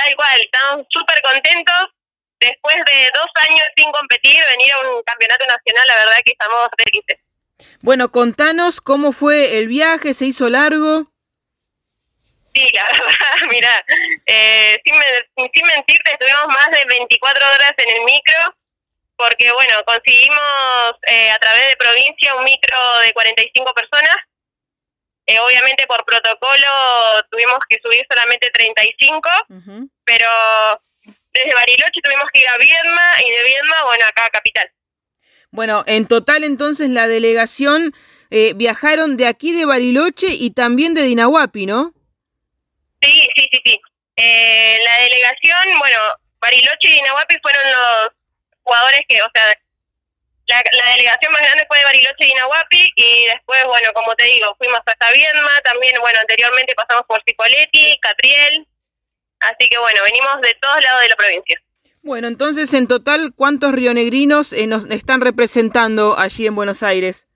Tal cual, estamos súper contentos. Después de 2 años sin competir, venir a un campeonato nacional, la verdad que estamos felices. Bueno, contanos cómo fue el viaje, ¿se hizo largo? Sí, la verdad, mirá, sin mentirte, estuvimos más de 24 horas en el micro, porque bueno, conseguimos a través de provincia un micro de 45 personas. Obviamente por protocolo tuvimos que subir solamente 35, pero desde Bariloche tuvimos que ir a Viedma y de Viedma, bueno, acá a Capital. Bueno, en total entonces la delegación viajaron de aquí de Bariloche y también de Dinahuapi, ¿no? Sí. La delegación, bueno, Bariloche y Dinahuapi fueron los jugadores que, o sea, la delegación más grande fue de Bariloche y Dinahuapi, y después, bueno, como te digo, fuimos hasta Viedma, también, bueno, anteriormente pasamos por Cipolletti, Catriel, así que bueno, venimos de todos lados de la provincia. Bueno, entonces en total, ¿cuántos rionegrinos nos están representando allí en Buenos Aires?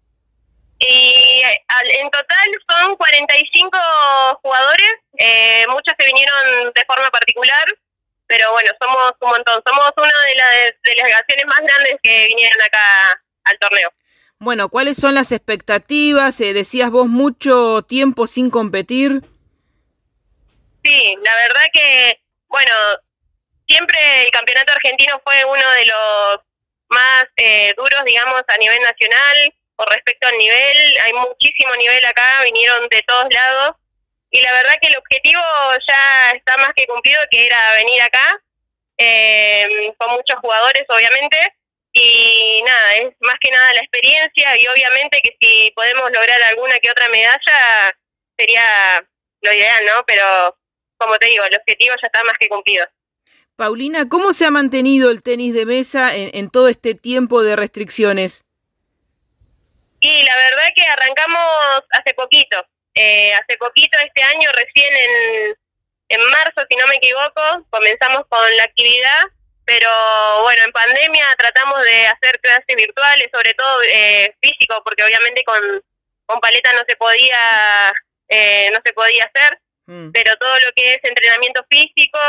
Y en total son 45 jugadores, muchos se vinieron de forma particular, pero bueno, somos un montón, somos una de las delegaciones más grandes que vinieron acá al torneo. Bueno, ¿cuáles son las expectativas? Decías vos mucho tiempo sin competir. Sí, la verdad que, bueno, siempre el campeonato argentino fue uno de los más duros, digamos, a nivel nacional. Con respecto al nivel, hay muchísimo nivel acá, vinieron de todos lados, y la verdad que el objetivo ya está más que cumplido, que era venir acá, con muchos jugadores obviamente, y nada, es más que nada la experiencia, y obviamente que si podemos lograr alguna que otra medalla, sería lo ideal, ¿no? Pero, como te digo, el objetivo ya está más que cumplido. Paulina, ¿cómo se ha mantenido el tenis de mesa en todo este tiempo de restricciones? Y la verdad que arrancamos hace poquito este año, recién en marzo, si no me equivoco, comenzamos con la actividad, pero bueno, en pandemia tratamos de hacer clases virtuales, sobre todo físico, porque obviamente con paleta no se podía hacer, pero todo lo que es entrenamiento físico,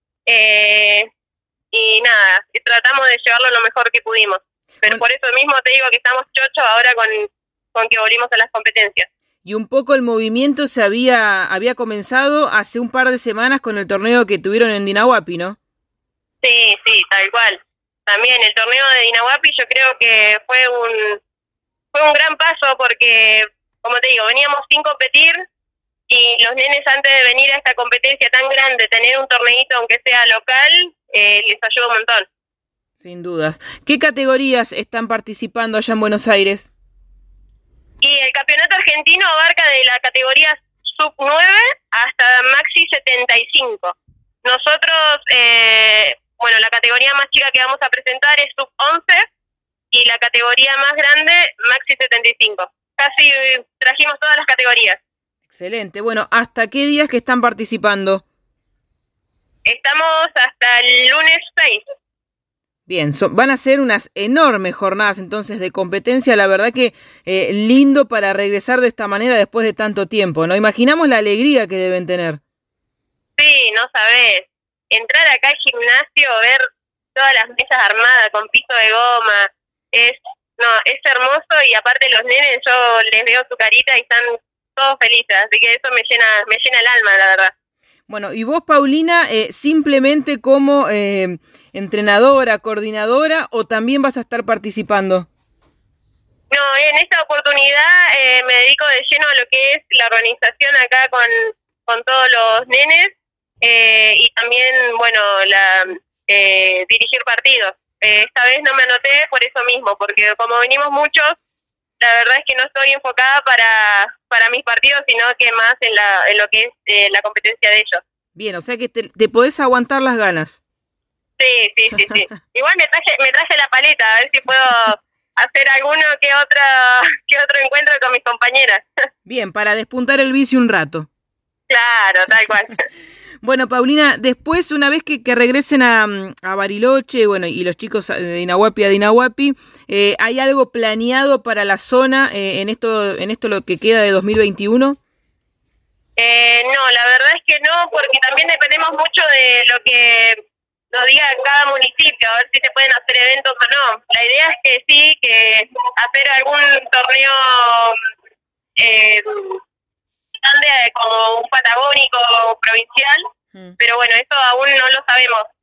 y nada, tratamos de llevarlo lo mejor que pudimos. Pero por eso mismo te digo que estamos chochos ahora con que volvimos a las competencias. Y un poco el movimiento se había comenzado hace un par de semanas con el torneo que tuvieron en Dinahuapi, ¿no? Sí, tal cual. También el torneo de Dinahuapi yo creo que fue un gran paso porque, como te digo, veníamos sin competir, y los nenes antes de venir a esta competencia tan grande, tener un torneito aunque sea local, les ayuda un montón. Sin dudas. ¿Qué categorías están participando allá en Buenos Aires? Y el campeonato argentino abarca de la categoría sub-9 hasta maxi 75. Nosotros, bueno, la categoría más chica que vamos a presentar es sub-11 y la categoría más grande, maxi 75. Casi trajimos todas las categorías. Excelente. Bueno, ¿hasta qué días que están participando? Estamos hasta el lunes 6. Bien, van a ser unas enormes jornadas entonces de competencia, la verdad que lindo para regresar de esta manera después de tanto tiempo, ¿no? Imaginamos la alegría que deben tener. Sí, no sabés, entrar acá al gimnasio, ver todas las mesas armadas con piso de goma, es hermoso, y aparte los nenes, yo les veo su carita y están todos felices, así que eso me llena el alma, la verdad. Bueno, y vos, Paulina, simplemente como entrenadora, coordinadora, ¿o también vas a estar participando? No, en esta oportunidad me dedico de lleno a lo que es la organización acá con todos los nenes, y también, bueno, dirigir partidos. Esta vez no me anoté por eso mismo, porque como venimos muchos, la verdad es que no estoy enfocada para mis partidos, sino que más en lo que es la competencia de ellos. Bien, o sea que te podés aguantar las ganas. Sí. Igual me traje la paleta, a ver si puedo hacer alguno que otro encuentro con mis compañeras. Bien, para despuntar el vicio un rato. Claro, tal cual. Bueno, Paulina, después, una vez que regresen a Bariloche, bueno, y los chicos de Dinahuapi a Dinahuapi, ¿hay algo planeado para la zona en esto lo que queda de 2021? No, la verdad es que no, porque también dependemos mucho de lo que nos diga cada municipio, a ver si se pueden hacer eventos o no. La idea es que sí, que hacer algún torneo grande como un patagónico provincial, pero bueno, eso aún no lo sabemos.